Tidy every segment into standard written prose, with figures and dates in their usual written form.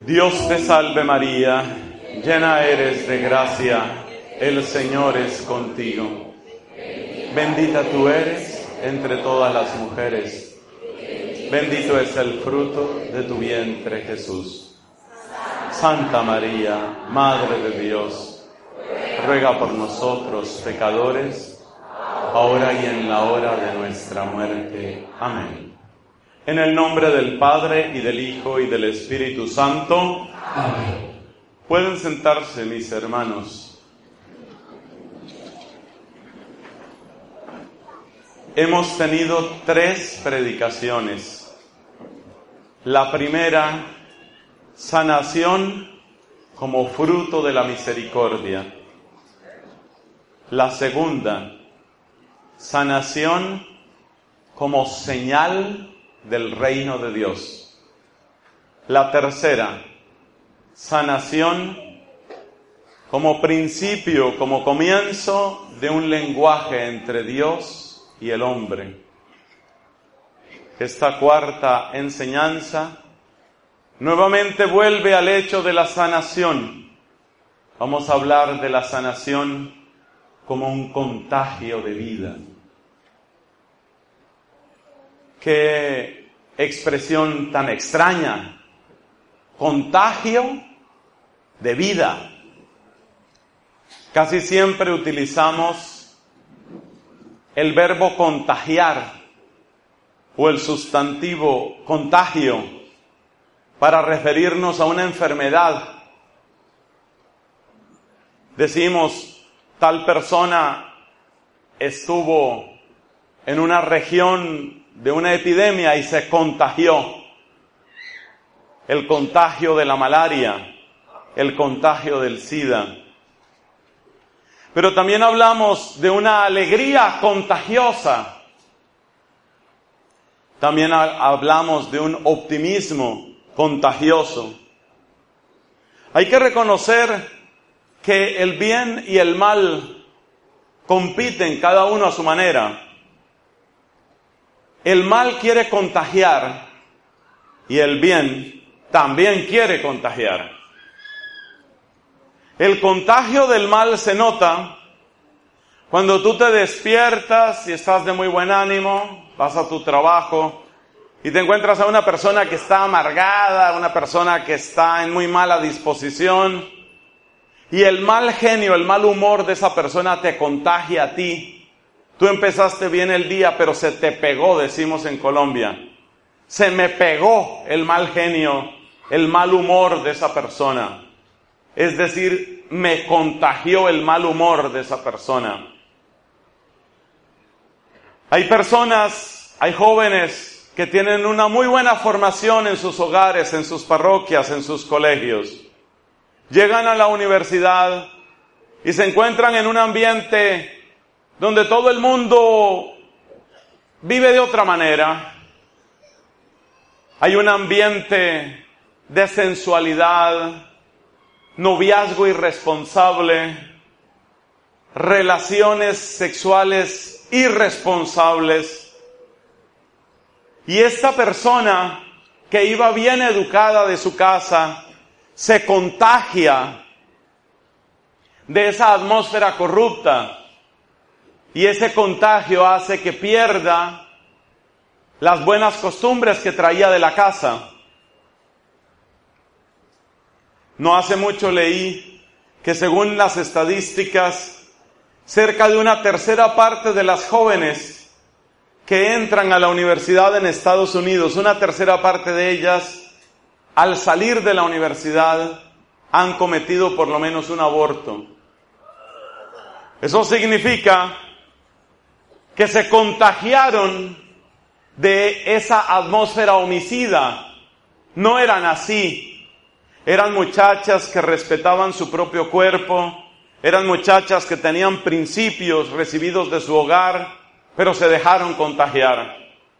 Dios te salve María, llena eres de gracia, el Señor es contigo. Bendita tú eres entre todas las mujeres, bendito es el fruto de tu vientre Jesús. Santa María, Madre de Dios, ruega por nosotros pecadores, ahora y en la hora de nuestra muerte. Amén. En el nombre del Padre, y del Hijo, y del Espíritu Santo. Amén. Pueden sentarse, mis hermanos. Hemos tenido 3 predicaciones. La primera, sanación como fruto de la misericordia. La segunda, sanación como señal del reino de Dios. La tercera, sanación como principio, como comienzo de un lenguaje entre Dios y el hombre. Esta cuarta enseñanza nuevamente vuelve al hecho de la sanación. Vamos a hablar de la sanación como un contagio de vida. Qué expresión tan extraña. Contagio de vida. Casi siempre utilizamos el verbo contagiar o el sustantivo contagio para referirnos a una enfermedad. Decimos, tal persona estuvo en una región de una epidemia y se contagió. El contagio de la malaria, el contagio del SIDA. Pero también hablamos de una alegría contagiosa. También hablamos de un optimismo contagioso. Hay que reconocer que el bien y el mal compiten cada uno a su manera. El mal quiere contagiar y el bien también quiere contagiar. El contagio del mal se nota cuando tú te despiertas y estás de muy buen ánimo, vas a tu trabajo y te encuentras a una persona que está amargada, una persona que está en muy mala disposición y el mal genio, el mal humor de esa persona te contagia a ti. Tú empezaste bien el día, pero se te pegó, decimos en Colombia. Se me pegó el mal genio, el mal humor de esa persona. Es decir, me contagió el mal humor de esa persona. Hay personas, hay jóvenes que tienen una muy buena formación en sus hogares, en sus parroquias, en sus colegios. Llegan a la universidad y se encuentran en un ambiente donde todo el mundo vive de otra manera. Hay un ambiente de sensualidad, noviazgo irresponsable, relaciones sexuales irresponsables. Y esta persona que iba bien educada de su casa se contagia de esa atmósfera corrupta. Y ese contagio hace que pierda las buenas costumbres que traía de la casa. No hace mucho leí que según las estadísticas, cerca de una tercera parte de las jóvenes que entran a la universidad en Estados Unidos, una tercera parte de ellas, al salir de la universidad, han cometido por lo menos un aborto. Eso significa que se contagiaron de esa atmósfera homicida. No eran así. Eran muchachas que respetaban su propio cuerpo, eran muchachas que tenían principios recibidos de su hogar, pero se dejaron contagiar.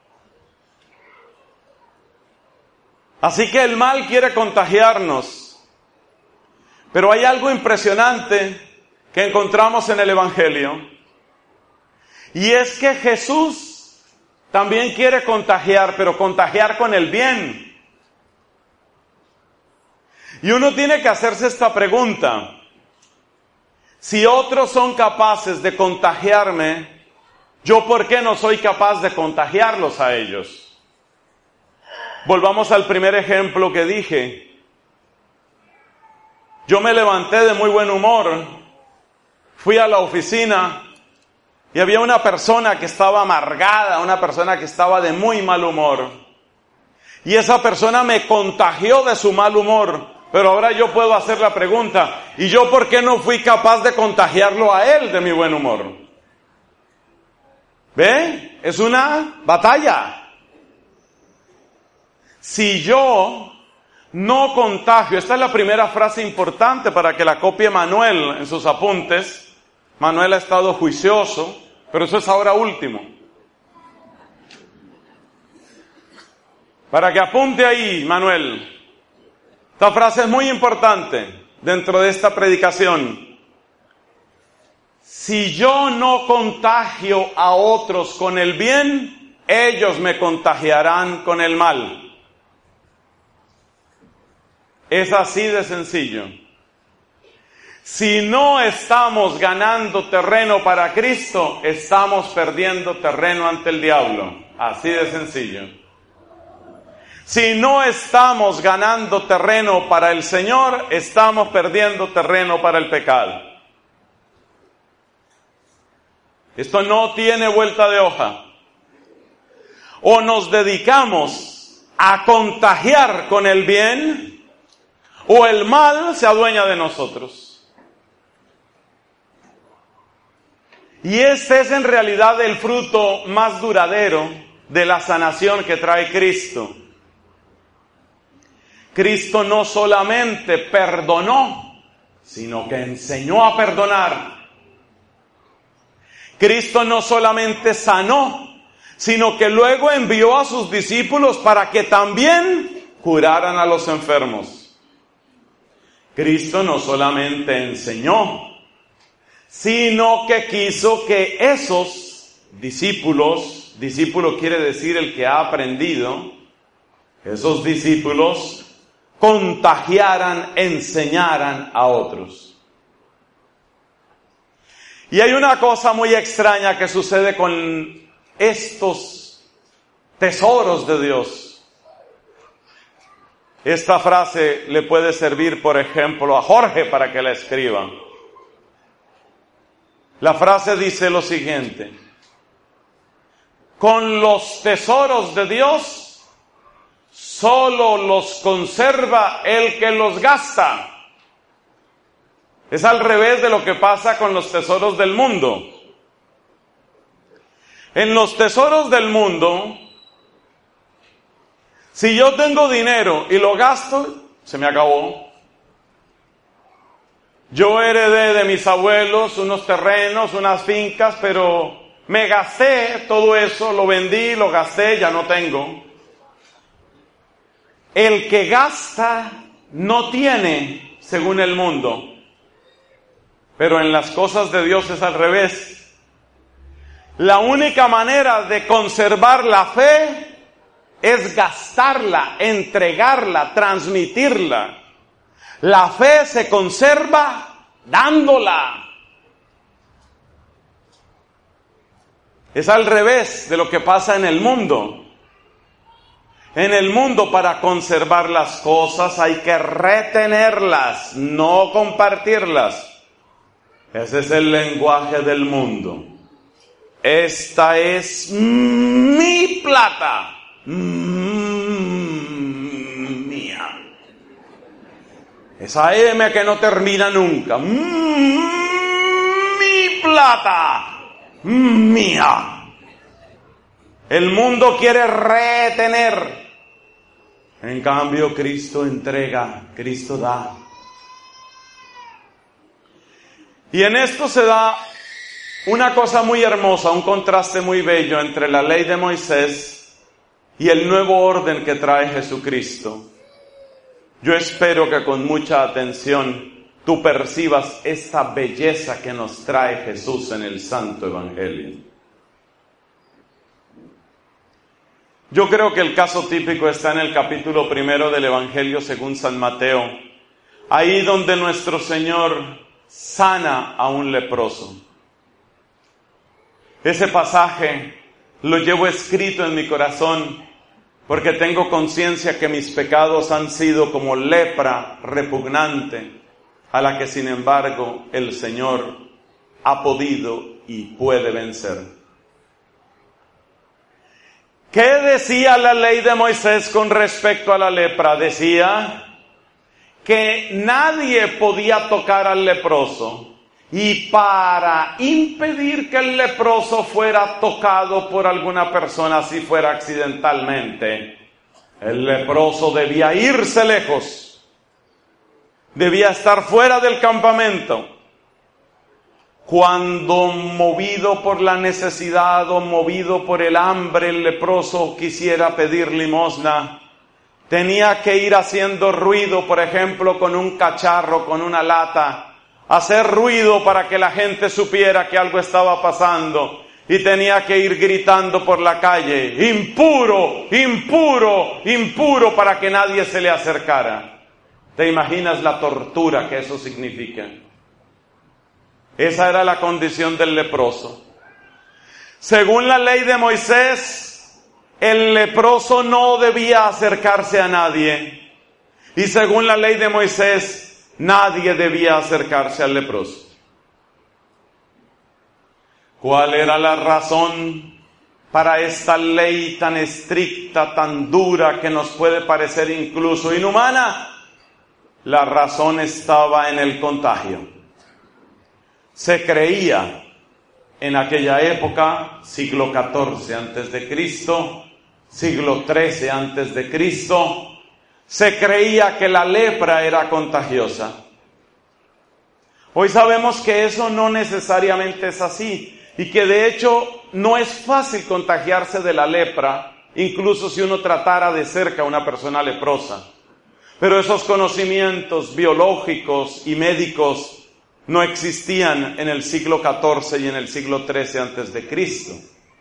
Así que el mal quiere contagiarnos. Pero hay algo impresionante que encontramos en el Evangelio. Y es que Jesús también quiere contagiar, pero contagiar con el bien. Y uno tiene que hacerse esta pregunta. Si otros son capaces de contagiarme, ¿yo por qué no soy capaz de contagiarlos a ellos? Volvamos al primer ejemplo que dije. Yo me levanté de muy buen humor, fui a la oficina y había una persona que estaba amargada, una persona que estaba de muy mal humor. Y esa persona me contagió de su mal humor. Pero ahora yo puedo hacer la pregunta, ¿y yo por qué no fui capaz de contagiarlo a él de mi buen humor? ¿Ve? Es una batalla. Si yo no contagio, esta es la primera frase importante para que la copie Manuel en sus apuntes. Manuel ha estado juicioso, pero eso es ahora último. Para que apunte ahí, Manuel. Esta frase es muy importante dentro de esta predicación. Si yo no contagio a otros con el bien, ellos me contagiarán con el mal. Es así de sencillo. Si no estamos ganando terreno para Cristo, estamos perdiendo terreno ante el diablo. Así de sencillo. Si no estamos ganando terreno para el Señor, estamos perdiendo terreno para el pecado. Esto no tiene vuelta de hoja. O nos dedicamos a contagiar con el bien, o el mal se adueña de nosotros. Y este es en realidad el fruto más duradero de la sanación que trae Cristo. Cristo no solamente perdonó, sino que enseñó a perdonar. Cristo no solamente sanó, sino que luego envió a sus discípulos para que también curaran a los enfermos. Cristo no solamente enseñó, sino que quiso que esos discípulos, discípulo quiere decir el que ha aprendido, esos discípulos contagiaran, enseñaran a otros. Y hay una cosa muy extraña que sucede con estos tesoros de Dios. Esta frase le puede servir, por ejemplo, a Jorge para que la escriba. La frase dice lo siguiente: con los tesoros de Dios, solo los conserva el que los gasta. Es al revés de lo que pasa con los tesoros del mundo. En los tesoros del mundo, si yo tengo dinero y lo gasto, se me acabó. Yo heredé de mis abuelos unos terrenos, unas fincas, pero me gasté todo eso, lo vendí, lo gasté, ya no tengo. El que gasta no tiene, según el mundo. Pero en las cosas de Dios es al revés. La única manera de conservar la fe es gastarla, entregarla, transmitirla. La fe se conserva dándola. Es al revés de lo que pasa en el mundo. En el mundo, para conservar las cosas hay que retenerlas, no compartirlas. Ese es el lenguaje del mundo. Esta es mi plata, mía. Esa M que no termina nunca. Mi plata, mía. El mundo quiere retener. En cambio, Cristo entrega, Cristo da. Y en esto se da una cosa muy hermosa, un contraste muy bello entre la ley de Moisés y el nuevo orden que trae Jesucristo. Yo espero que con mucha atención tú percibas esta belleza que nos trae Jesús en el Santo Evangelio. Yo creo que el caso típico está en el capítulo 1 del Evangelio según San Mateo, ahí donde nuestro Señor sana a un leproso. Ese pasaje lo llevo escrito en mi corazón porque tengo conciencia que mis pecados han sido como lepra repugnante, a la que sin embargo el Señor ha podido y puede vencer. ¿Qué decía la ley de Moisés con respecto a la lepra? Decía que nadie podía tocar al leproso, y para impedir que el leproso fuera tocado por alguna persona, si fuera accidentalmente, el leproso debía irse lejos, debía estar fuera del campamento. Cuando movido por la necesidad o movido por el hambre el leproso quisiera pedir limosna, tenía que ir haciendo ruido, por ejemplo, con un cacharro, con una lata, hacer ruido para que la gente supiera que algo estaba pasando, y tenía que ir gritando por la calle, impuro, impuro, impuro, para que nadie se le acercara. ¿Te imaginas la tortura que eso significa? Esa era la condición del leproso. Según la ley de Moisés, el leproso no debía acercarse a nadie, y según la ley de Moisés, nadie debía acercarse al leproso. ¿Cuál era la razón para esta ley tan estricta, tan dura, que nos puede parecer incluso inhumana? La razón estaba en el contagio. Se creía en aquella época, siglo XIV antes de Cristo, siglo XIII antes de Cristo, se creía que la lepra era contagiosa. Hoy sabemos que eso no necesariamente es así, y que de hecho no es fácil contagiarse de la lepra, incluso si uno tratara de cerca a una persona leprosa. Pero esos conocimientos biológicos y médicos no existían en el siglo XIV y en el siglo XIII antes de Cristo.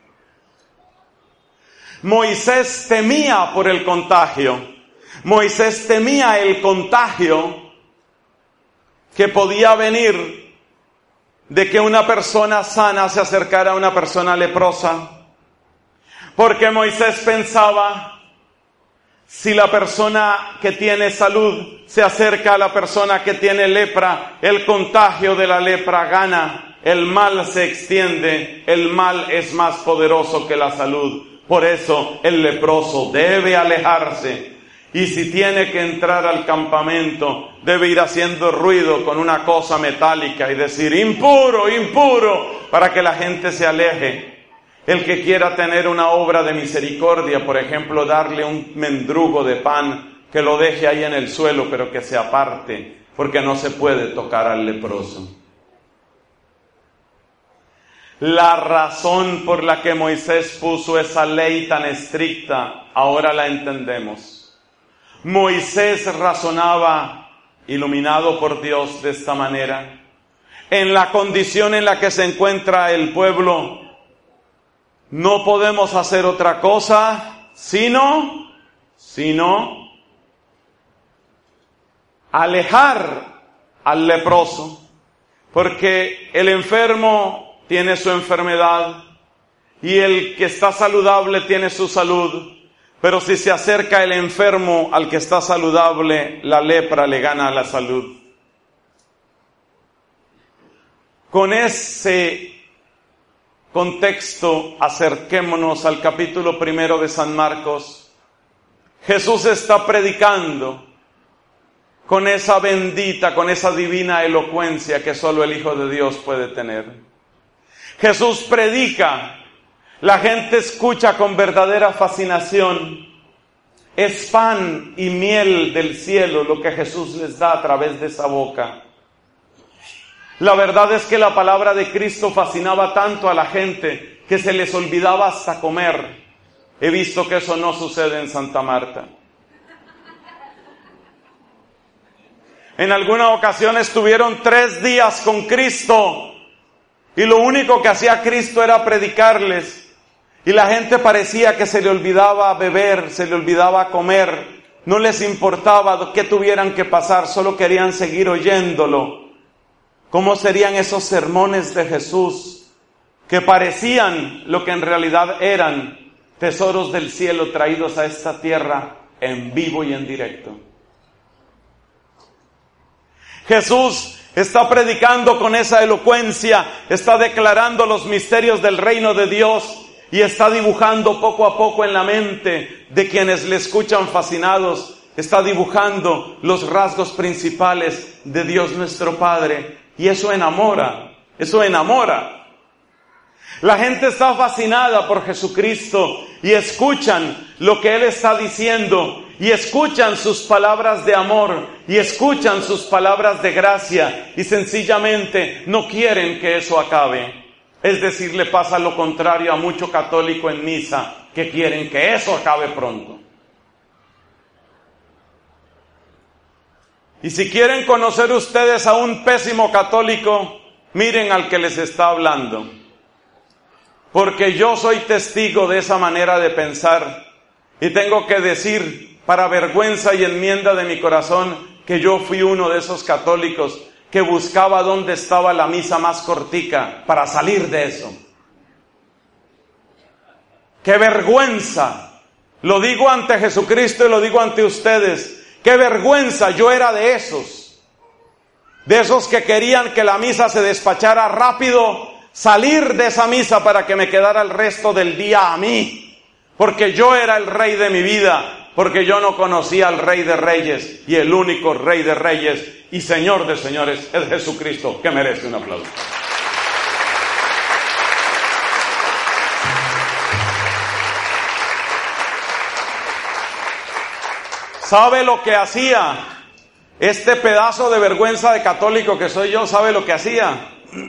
Moisés temía por el contagio. Moisés temía el contagio que podía venir de que una persona sana se acercara a una persona leprosa. Porque Moisés pensaba, si la persona que tiene salud se acerca a la persona que tiene lepra, el contagio de la lepra gana, el mal se extiende, el mal es más poderoso que la salud. Por eso el leproso debe alejarse, y si tiene que entrar al campamento, debe ir haciendo ruido con una cosa metálica y decir impuro, impuro, para que la gente se aleje. El que quiera tener una obra de misericordia, por ejemplo, darle un mendrugo de pan, que lo deje ahí en el suelo, pero que se aparte, porque no se puede tocar al leproso. La razón por la que Moisés puso esa ley tan estricta, ahora la entendemos. Moisés razonaba, iluminado por Dios, de esta manera. En la condición en la que se encuentra el pueblo, no podemos hacer otra cosa sino alejar al leproso, porque el enfermo tiene su enfermedad y el que está saludable tiene su salud, pero si se acerca el enfermo al que está saludable, la lepra le gana a la salud. Con ese contexto, acerquémonos al capítulo 1 de San Marcos. Jesús está predicando con esa bendita, con esa divina elocuencia que solo el Hijo de Dios puede tener. Jesús predica, la gente escucha con verdadera fascinación. Es pan y miel del cielo lo que Jesús les da a través de esa boca. La verdad es que la palabra de Cristo fascinaba tanto a la gente que se les olvidaba hasta comer. He visto que eso no sucede en Santa Marta. En alguna ocasión estuvieron 3 días con Cristo y lo único que hacía Cristo era predicarles. Y la gente parecía que se le olvidaba beber, se le olvidaba comer, No les importaba qué tuvieran que pasar, solo querían seguir oyéndolo. ¿Cómo serían esos sermones de Jesús que parecían lo que en realidad eran? Tesoros del cielo traídos a esta tierra en vivo y en directo. Jesús está predicando con esa elocuencia, está declarando los misterios del reino de Dios y está dibujando poco a poco en la mente de quienes le escuchan fascinados, está dibujando los rasgos principales de Dios nuestro Padre, y eso enamora, eso enamora. La gente está fascinada por Jesucristo y escuchan lo que Él está diciendo y escuchan sus palabras de amor y escuchan sus palabras de gracia y sencillamente no quieren que eso acabe. Es decir, le pasa lo contrario a mucho católico en misa que quieren que eso acabe pronto. Y si quieren conocer ustedes a un pésimo católico, miren al que les está hablando. Porque yo soy testigo de esa manera de pensar y tengo que decir, para vergüenza y enmienda de mi corazón, que yo fui uno de esos católicos que buscaba dónde estaba la misa más cortica para salir de eso. ¡Qué vergüenza! Lo digo ante Jesucristo y lo digo ante ustedes. ¡Qué vergüenza! Yo era de esos que querían que la misa se despachara rápido, salir de esa misa para que me quedara el resto del día a mí, porque yo era el rey de mi vida, porque yo no conocía al Rey de Reyes, y el único Rey de Reyes y Señor de Señores es Jesucristo, que merece un aplauso. ¿Sabe lo que hacía este pedazo de vergüenza de católico que soy yo? ¿Sabe lo que hacía?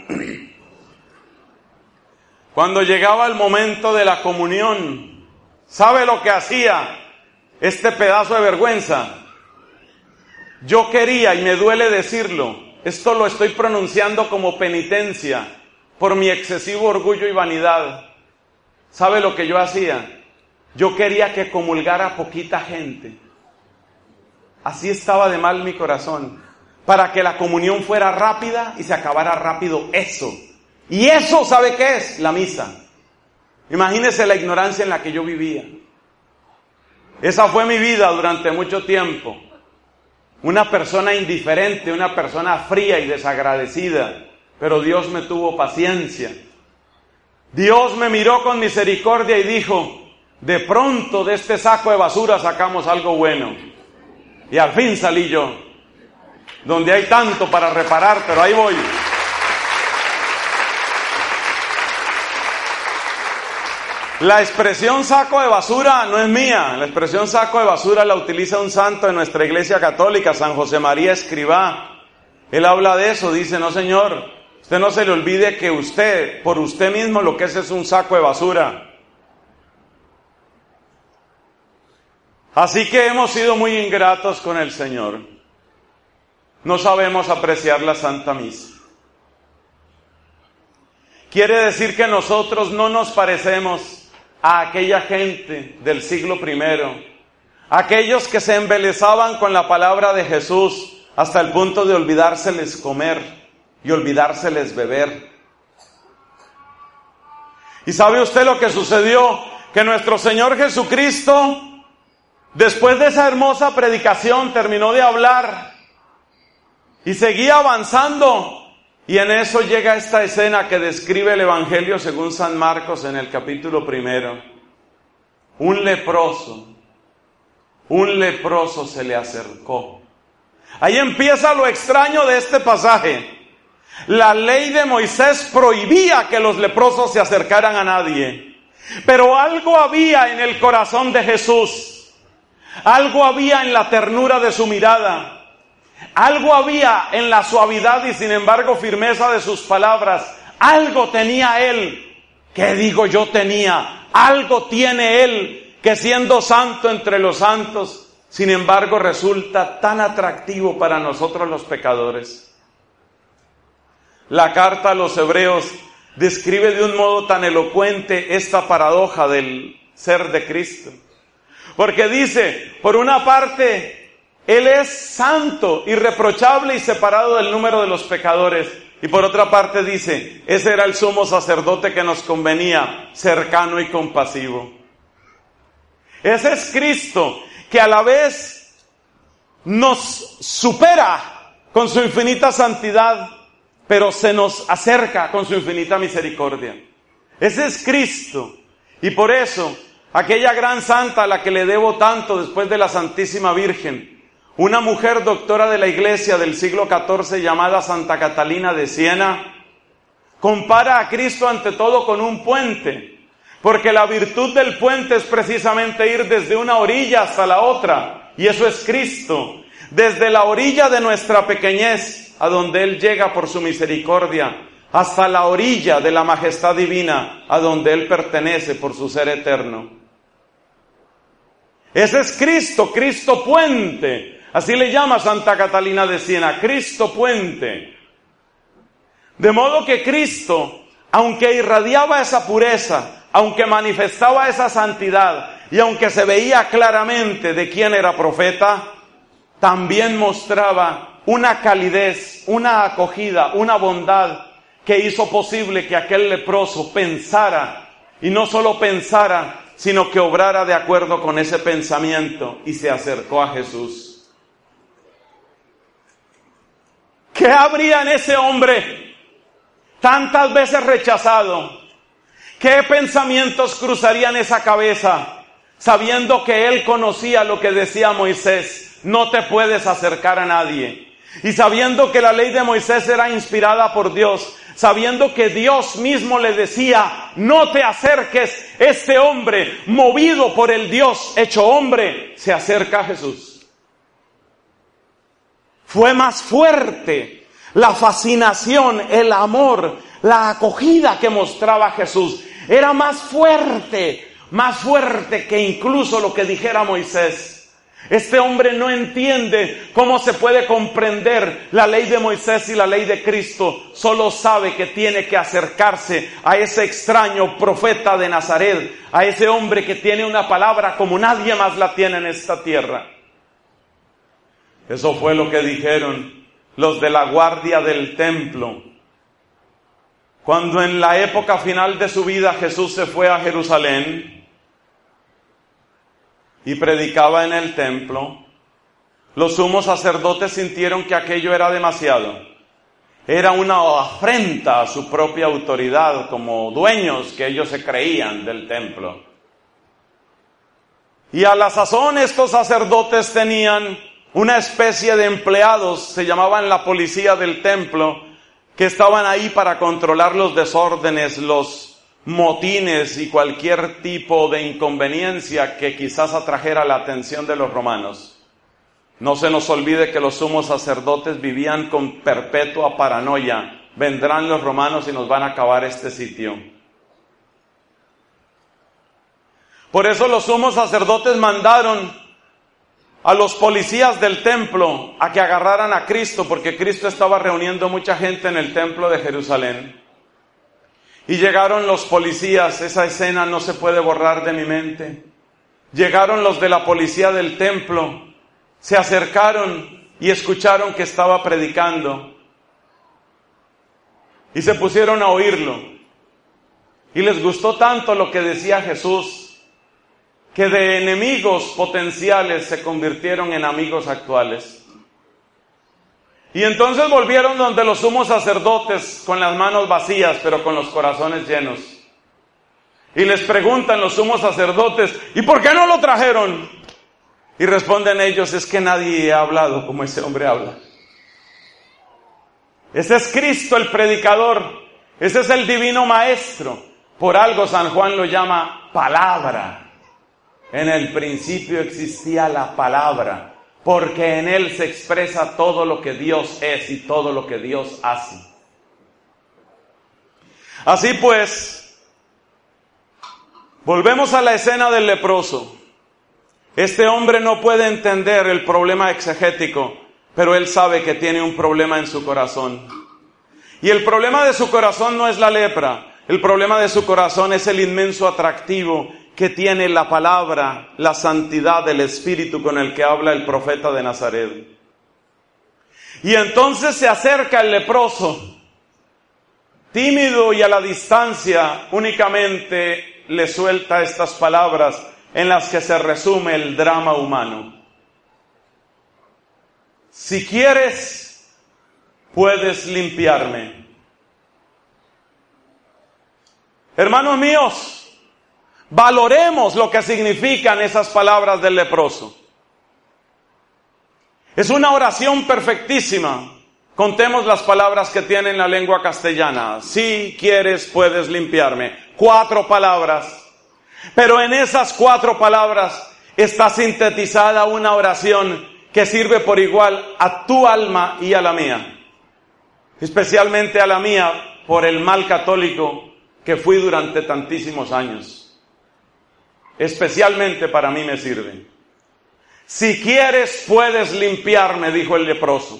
Cuando llegaba el momento de la comunión, ¿sabe lo que hacía este pedazo de vergüenza? Yo quería, y me duele decirlo, esto lo estoy pronunciando como penitencia por mi excesivo orgullo y vanidad. ¿Sabe lo que yo hacía? Yo quería que comulgara poquita gente. Así estaba de mal mi corazón, para que la comunión fuera rápida y se acabara rápido eso. Y eso, ¿sabe qué es? La misa. Imagínese la ignorancia en la que yo vivía. Esa fue mi vida durante mucho tiempo. Una persona indiferente, una persona fría y desagradecida. Pero Dios me tuvo paciencia. Dios me miró con misericordia y dijo, de pronto de este saco de basura sacamos algo bueno. Y al fin salí yo, donde hay tanto para reparar, pero ahí voy. La expresión saco de basura no es mía. La expresión saco de basura la utiliza un santo de nuestra iglesia católica, San José María Escrivá. Él habla de eso, dice, no señor, usted no se le olvide que usted, por usted mismo, lo que es un saco de basura. Así que hemos sido muy ingratos con el Señor. No sabemos apreciar la Santa Misa. Quiere decir que nosotros no nos parecemos a aquella gente del siglo I, aquellos que se embelesaban con la palabra de Jesús hasta el punto de olvidárseles comer y olvidárseles beber. ¿Y sabe usted lo que sucedió? Que nuestro Señor Jesucristo, después de esa hermosa predicación, terminó de hablar y seguía avanzando. Y en eso llega esta escena que describe el Evangelio según San Marcos en el capítulo 1. Un leproso se le acercó. Ahí empieza lo extraño de este pasaje. La ley de Moisés prohibía que los leprosos se acercaran a nadie. Pero algo había en el corazón de Jesús. Algo había en la ternura de su mirada. Algo había en la suavidad y sin embargo firmeza de sus palabras. Algo tenía Él. ¿Qué digo yo tenía? Algo tiene Él que siendo santo entre los santos, sin embargo resulta tan atractivo para nosotros los pecadores. La carta a los Hebreos describe de un modo tan elocuente esta paradoja del ser de Cristo. Porque dice, por una parte, Él es santo, irreprochable y separado del número de los pecadores. Y por otra parte dice, ese era el sumo sacerdote que nos convenía, cercano y compasivo. Ese es Cristo, que a la vez nos supera con su infinita santidad, pero se nos acerca con su infinita misericordia. Ese es Cristo. Y por eso, aquella gran santa a la que le debo tanto después de la Santísima Virgen, una mujer doctora de la Iglesia del siglo XIV llamada Santa Catalina de Siena, compara a Cristo ante todo con un puente, porque la virtud del puente es precisamente ir desde una orilla hasta la otra, y eso es Cristo, desde la orilla de nuestra pequeñez, a donde Él llega por su misericordia, hasta la orilla de la majestad divina, a donde Él pertenece por su ser eterno. Ese es Cristo, Cristo puente. Así le llama Santa Catalina de Siena, Cristo puente. De modo que Cristo, aunque irradiaba esa pureza, aunque manifestaba esa santidad, y aunque se veía claramente de quién era profeta, también mostraba una calidez, una acogida, una bondad, que hizo posible que aquel leproso pensara, y no solo pensara, sino que obrara de acuerdo con ese pensamiento, y se acercó a Jesús. ¿Qué habría en ese hombre tantas veces rechazado? ¿Qué pensamientos cruzarían esa cabeza, sabiendo que él conocía lo que decía Moisés? No te puedes acercar a nadie. Y sabiendo que la ley de Moisés era inspirada por Dios, sabiendo que Dios mismo le decía, no te acerques, este hombre, movido por el Dios hecho hombre, se acerca a Jesús. Fue más fuerte la fascinación, el amor, la acogida que mostraba Jesús. Era más fuerte que incluso lo que dijera Moisés. Este hombre no entiende cómo se puede comprender la ley de Moisés y la ley de Cristo. Solo sabe que tiene que acercarse a ese extraño profeta de Nazaret, a ese hombre que tiene una palabra como nadie más la tiene en esta tierra. Eso fue lo que dijeron los de la guardia del templo. Cuando en la época final de su vida Jesús se fue a Jerusalén y predicaba en el templo, los sumos sacerdotes sintieron que aquello era demasiado. Era una afrenta a su propia autoridad como dueños que ellos se creían del templo. Y a la sazón estos sacerdotes tenían una especie de empleados, se llamaban la policía del templo, que estaban ahí para controlar los desórdenes, los motines y cualquier tipo de inconveniencia que quizás atrajera la atención de los romanos. No se nos olvide que los sumos sacerdotes vivían con perpetua paranoia. Vendrán los romanos y nos van a acabar este sitio. Por eso los sumos sacerdotes mandaron a los policías del templo a que agarraran a Cristo, porque Cristo estaba reuniendo mucha gente en el templo de Jerusalén. Y llegaron los policías, esa escena no se puede borrar de mi mente. Llegaron los de la policía del templo, se acercaron y escucharon que estaba predicando. Y se pusieron a oírlo. Y les gustó tanto lo que decía Jesús, que de enemigos potenciales se convirtieron en amigos actuales. Y entonces volvieron donde los sumos sacerdotes con las manos vacías, pero con los corazones llenos. Y les preguntan los sumos sacerdotes, ¿y por qué no lo trajeron? Y responden ellos, es que nadie ha hablado como ese hombre habla. Ese es Cristo el predicador, ese es el divino maestro. Por algo San Juan lo llama palabra. En el principio existía la palabra, porque en Él se expresa todo lo que Dios es y todo lo que Dios hace. Así pues, volvemos a la escena del leproso. Este hombre no puede entender el problema exegético, pero él sabe que tiene un problema en su corazón. Y el problema de su corazón no es la lepra, el problema de su corazón es el inmenso atractivo que tiene la palabra, la santidad del Espíritu con el que habla el profeta de Nazaret. Y entonces se acerca el leproso, tímido y a la distancia, únicamente le suelta estas palabras en las que se resume el drama humano. Si quieres, puedes limpiarme. Hermanos míos, valoremos lo que significan esas palabras del leproso. Es una oración perfectísima. Contemos las palabras que tiene en la lengua castellana. Si quieres, puedes limpiarme. 4 palabras. Pero en esas 4 palabras está sintetizada una oración que sirve por igual a tu alma y a la mía. Especialmente a la mía por el mal católico que fui durante tantísimos años. Especialmente para mí me sirve. Si quieres, puedes limpiarme, dijo el leproso.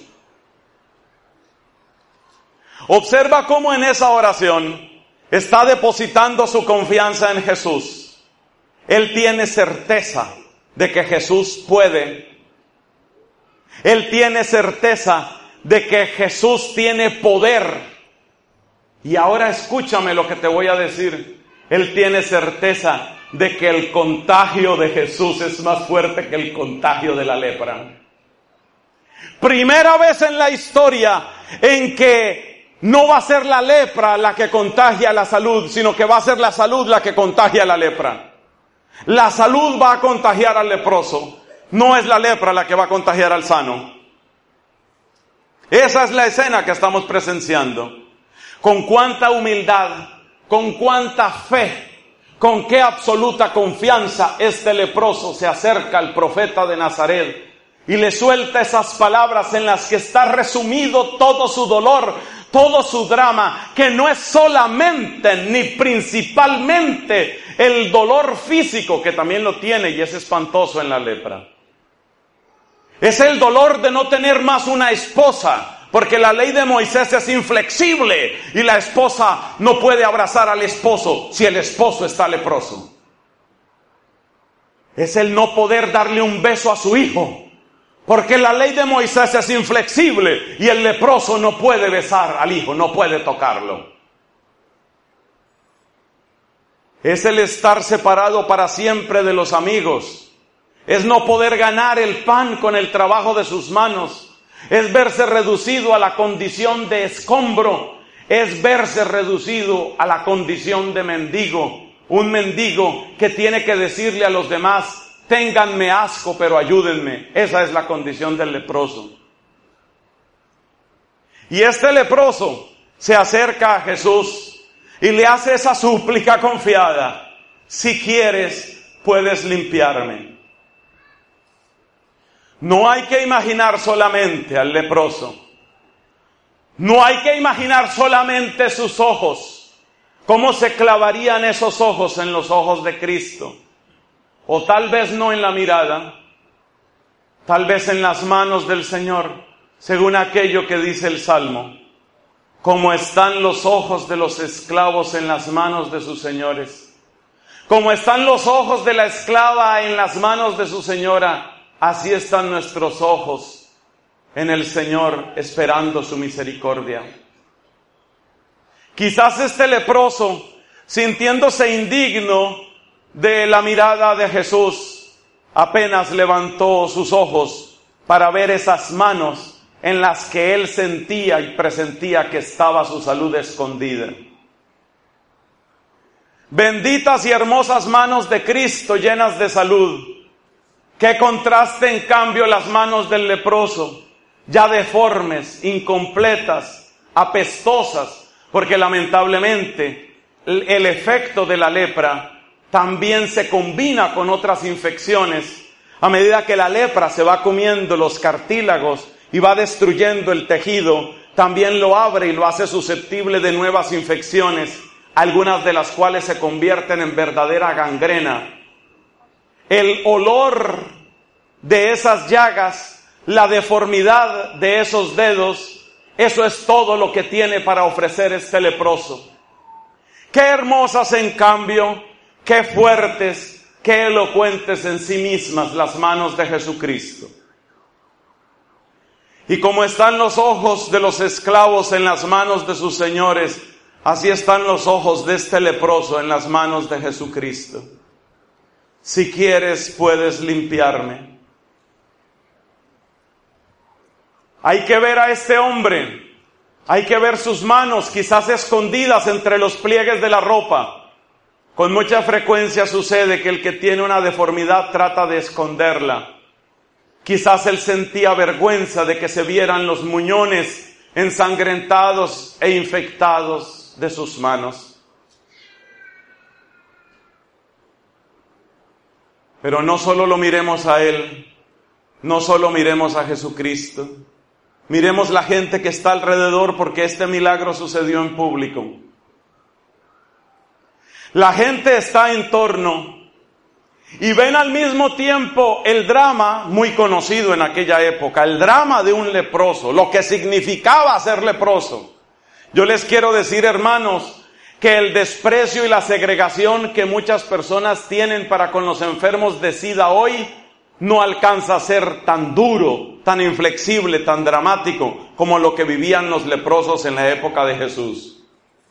Observa cómo en esa oración está depositando su confianza en Jesús. Él tiene certeza de que Jesús puede. Él tiene certeza de que Jesús tiene poder. Y ahora escúchame lo que te voy a decir. Él tiene certeza de que el contagio de Jesús es más fuerte que el contagio de la lepra. Primera vez en la historia en que no va a ser la lepra la que contagia la salud, sino que va a ser la salud la que contagia la lepra. La salud va a contagiar al leproso, no es la lepra la que va a contagiar al sano. Esa es la escena que estamos presenciando. Con cuánta humildad, con cuánta fe, con qué absoluta confianza este leproso se acerca al profeta de Nazaret y le suelta esas palabras en las que está resumido todo su dolor, todo su drama, que no es solamente ni principalmente el dolor físico, que también lo tiene y es espantoso en la lepra. Es el dolor de no tener más una esposa, porque la ley de Moisés es inflexible y la esposa no puede abrazar al esposo si el esposo está leproso. Es el no poder darle un beso a su hijo, porque la ley de Moisés es inflexible y el leproso no puede besar al hijo, no puede tocarlo. Es el estar separado para siempre de los amigos. Es no poder ganar el pan con el trabajo de sus manos. Es verse reducido a la condición de escombro. Es verse reducido a la condición de mendigo. Un mendigo que tiene que decirle a los demás: ténganme asco, pero ayúdenme. Esa es la condición del leproso. Y este leproso se acerca a Jesús y le hace esa súplica confiada: si quieres, puedes limpiarme. No hay que imaginar solamente al leproso. No hay que imaginar solamente sus ojos. ¿Cómo se clavarían esos ojos en los ojos de Cristo? O tal vez no en la mirada, tal vez en las manos del Señor, según aquello que dice el Salmo. Como están los ojos de los esclavos en las manos de sus señores. Como están los ojos de la esclava en las manos de su señora. Así están nuestros ojos en el Señor, esperando su misericordia. Quizás este leproso, sintiéndose indigno de la mirada de Jesús, apenas levantó sus ojos para ver esas manos en las que él sentía y presentía que estaba su salud escondida. Benditas y hermosas manos de Cristo llenas de salud. Qué contraste, en cambio, las manos del leproso, ya deformes, incompletas, apestosas, porque lamentablemente el efecto de la lepra también se combina con otras infecciones. A medida que la lepra se va comiendo los cartílagos y va destruyendo el tejido, también lo abre y lo hace susceptible de nuevas infecciones, algunas de las cuales se convierten en verdadera gangrena. El olor de esas llagas, la deformidad de esos dedos, eso es todo lo que tiene para ofrecer este leproso. Qué hermosas, en cambio, qué fuertes, qué elocuentes en sí mismas las manos de Jesucristo. Y como están los ojos de los esclavos en las manos de sus señores, así están los ojos de este leproso en las manos de Jesucristo. Si quieres, puedes limpiarme. Hay que ver a este hombre, hay que ver sus manos, quizás escondidas entre los pliegues de la ropa. Con mucha frecuencia sucede que el que tiene una deformidad trata de esconderla. Quizás él sentía vergüenza de que se vieran los muñones ensangrentados e infectados de sus manos. Pero no solo lo miremos a él, no solo miremos a Jesucristo, miremos la gente que está alrededor, porque este milagro sucedió en público. La gente está en torno y ven al mismo tiempo el drama muy conocido en aquella época, el drama de un leproso, lo que significaba ser leproso. Yo les quiero decir, hermanos, que el desprecio y la segregación que muchas personas tienen para con los enfermos de SIDA hoy no alcanza a ser tan duro, tan inflexible, tan dramático como lo que vivían los leprosos en la época de Jesús.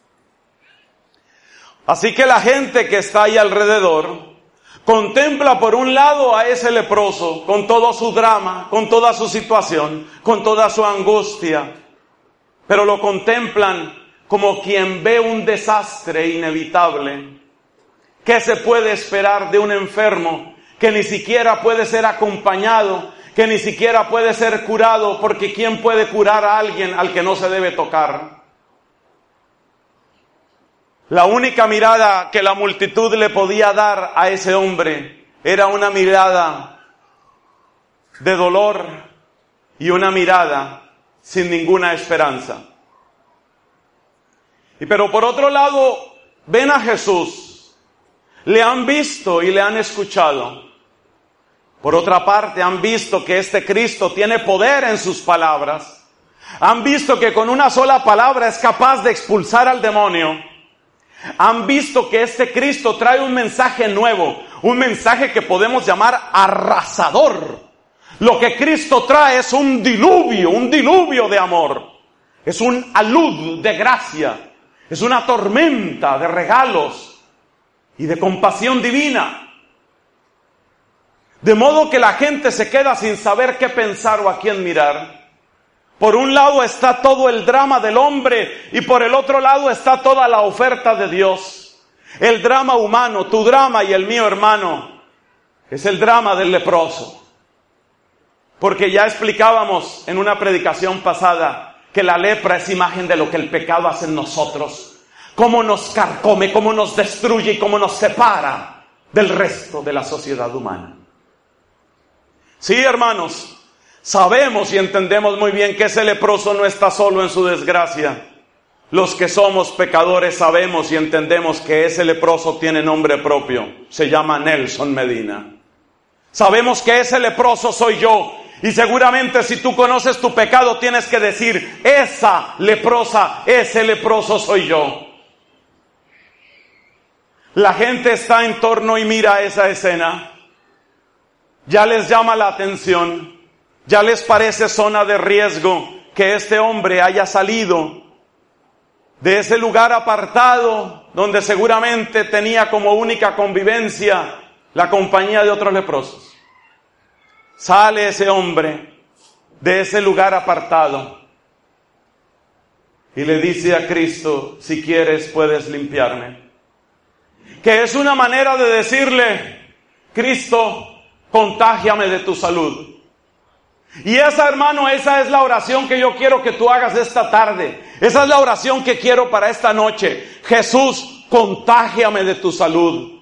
Así que la gente que está ahí alrededor contempla por un lado a ese leproso con todo su drama, con toda su situación, con toda su angustia, pero lo contemplan como quien ve un desastre inevitable. ¿Qué se puede esperar de un enfermo que ni siquiera puede ser acompañado, que ni siquiera puede ser curado? Porque ¿quién puede curar a alguien al que no se debe tocar? La única mirada que la multitud le podía dar a ese hombre era una mirada de dolor y una mirada sin ninguna esperanza. Pero por otro lado, ven a Jesús, le han visto y le han escuchado. Por otra parte, han visto que este Cristo tiene poder en sus palabras. Han visto que con una sola palabra es capaz de expulsar al demonio. Han visto que este Cristo trae un mensaje nuevo, un mensaje que podemos llamar arrasador. Lo que Cristo trae es un diluvio de amor. Es un alud de gracia. Es una tormenta de regalos y de compasión divina. De modo que la gente se queda sin saber qué pensar o a quién mirar. Por un lado está todo el drama del hombre y por el otro lado está toda la oferta de Dios. El drama humano, tu drama y el mío, hermano, es el drama del leproso. Porque ya explicábamos en una predicación pasada que la lepra es imagen de lo que el pecado hace en nosotros. Cómo nos carcome, cómo nos destruye y cómo nos separa del resto de la sociedad humana. Sí, hermanos, sabemos y entendemos muy bien que ese leproso no está solo en su desgracia. Los que somos pecadores sabemos y entendemos que ese leproso tiene nombre propio. Se llama Nelson Medina. Sabemos que ese leproso soy yo. Y seguramente si tú conoces tu pecado tienes que decir, esa leprosa, ese leproso soy yo. La gente está en torno y mira esa escena. Ya les llama la atención. Ya les parece zona de riesgo que este hombre haya salido de ese lugar apartado donde seguramente tenía como única convivencia la compañía de otros leprosos. Sale ese hombre de ese lugar apartado y le dice a Cristo, si quieres puedes limpiarme. Que es una manera de decirle, Cristo, contágiame de tu salud. Y esa, hermano, esa es la oración que yo quiero que tú hagas esta tarde. Esa es la oración que quiero para esta noche. Jesús, contágiame de tu salud.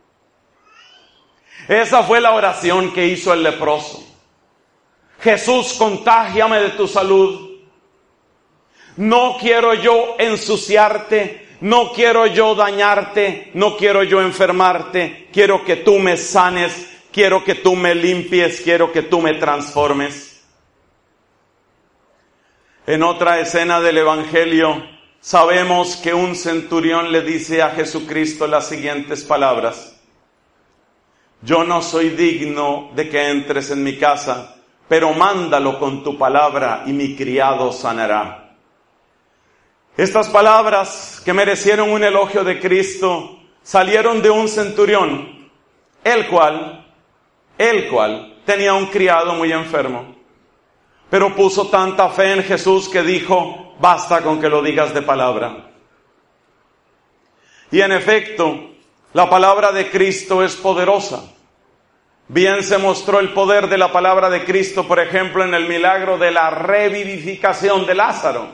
Esa fue la oración que hizo el leproso. Jesús, contágiame de tu salud. No quiero yo ensuciarte, no quiero yo dañarte, no quiero yo enfermarte. Quiero que tú me sanes, quiero que tú me limpies, quiero que tú me transformes. En otra escena del Evangelio, sabemos que un centurión le dice a Jesucristo las siguientes palabras. yo no soy digno de que entres en mi casa, pero mándalo con tu palabra y mi criado sanará. Estas palabras, que merecieron un elogio de Cristo, salieron de un centurión, el cual tenía un criado muy enfermo, pero puso tanta fe en Jesús que dijo, basta con que lo digas de palabra. Y en efecto, la palabra de Cristo es poderosa. Bien se mostró el poder de la palabra de Cristo, por ejemplo, en el milagro de la revivificación de Lázaro.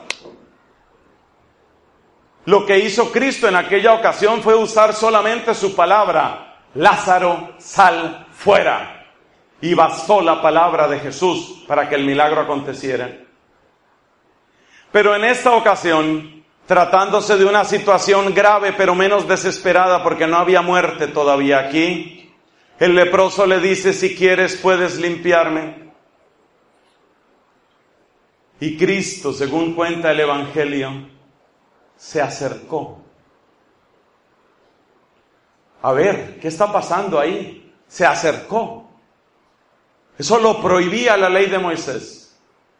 Lo que hizo Cristo en aquella ocasión fue usar solamente su palabra, Lázaro, sal fuera. Y bastó la palabra de Jesús para que el milagro aconteciera. Pero en esta ocasión, tratándose de una situación grave pero menos desesperada porque no había muerte todavía aquí, el leproso le dice, si quieres puedes limpiarme. Y Cristo, según cuenta el Evangelio, se acercó. A ver, ¿qué está pasando ahí? Se acercó. Eso lo prohibía la ley de Moisés.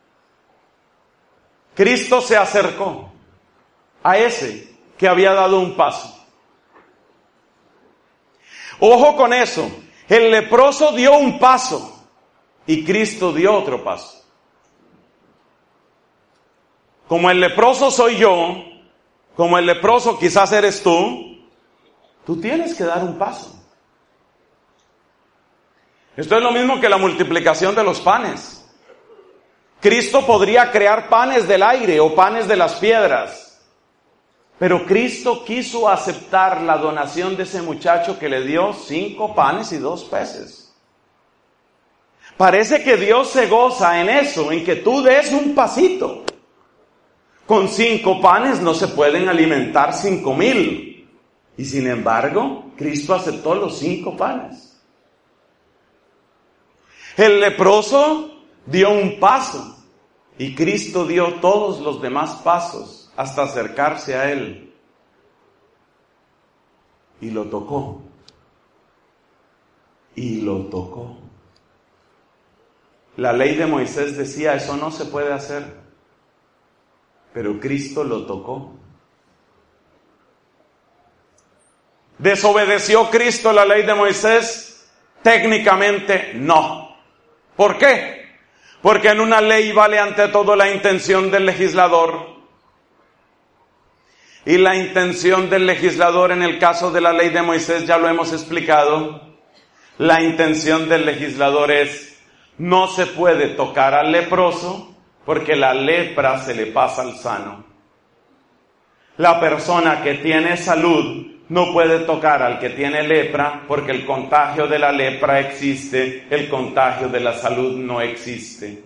Cristo se acercó a ese que había dado un paso. Ojo con eso, el leproso dio un paso y Cristo dio otro paso. Como el leproso soy yo, como el leproso quizás eres tú tienes que dar un paso. Esto es lo mismo que la multiplicación de los panes. Cristo podría crear panes del aire o panes de las piedras, pero Cristo quiso aceptar la donación de ese muchacho que le dio 5 panes y 2 peces. Parece que Dios se goza en eso, en que tú des un pasito. Con 5 panes no se pueden alimentar 5,000. Y sin embargo, Cristo aceptó los 5 panes. El leproso dio un paso y Cristo dio todos los demás pasos hasta acercarse a él. Y lo tocó. Y lo tocó. La ley de Moisés decía, eso no se puede hacer. Pero Cristo lo tocó. ¿Desobedeció Cristo la ley de Moisés? Técnicamente no. ¿Por qué? Porque en una ley vale ante todo la intención del legislador. Y la intención del legislador en el caso de la ley de Moisés ya lo hemos explicado. La intención del legislador es, no se puede tocar al leproso porque la lepra se le pasa al sano. La persona que tiene salud no puede tocar al que tiene lepra porque el contagio de la lepra existe, el contagio de la salud no existe.